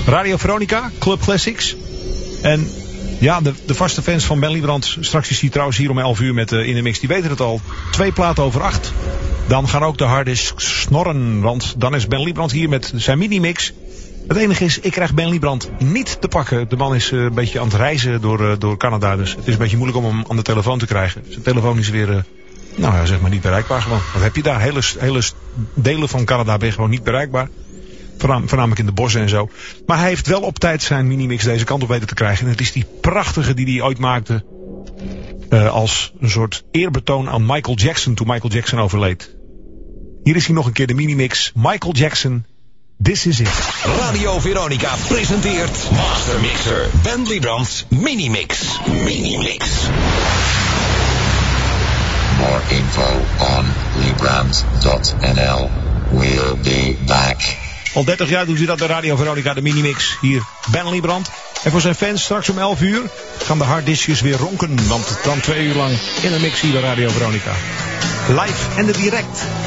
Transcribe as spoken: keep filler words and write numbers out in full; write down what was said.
Radio Veronica, Club Classics. En ja, de, de vaste fans van Ben Liebrand, straks is hij trouwens hier om elf uur met uh, In de Mix, die weten het al. Twee platen over acht. Dan gaan ook de harddisks snorren, want dan is Ben Liebrand hier met zijn mini-mix. Het enige is, ik krijg Ben Liebrand niet te pakken. De man is uh, een beetje aan het reizen door, uh, door Canada, dus het is een beetje moeilijk om hem aan de telefoon te krijgen. Zijn telefoon is weer, uh, nou ja, zeg maar niet bereikbaar gewoon. Wat heb je daar? Hele, hele delen van Canada ben je gewoon niet bereikbaar. Voornamelijk in de bossen en zo. Maar hij heeft wel op tijd zijn minimix deze kant op weten te krijgen. En het is die prachtige die hij ooit maakte. Uh, als een soort eerbetoon aan Michael Jackson toen Michael Jackson overleed. Hier is hij nog een keer de minimix. Michael Jackson, This Is It. Radio Veronica presenteert Master Mixer Ben Liebrand's Minimix. Minimix. More info on Liebrand dot n l. We'll be back. Al dertig jaar doet hij dat bij Radio Veronica, de minimix. Hier, Ben Liebrand. En voor zijn fans straks om elf uur gaan de harddiskjes weer ronken. Want dan twee uur lang in een mix hier bij Radio Veronica. Live en direct.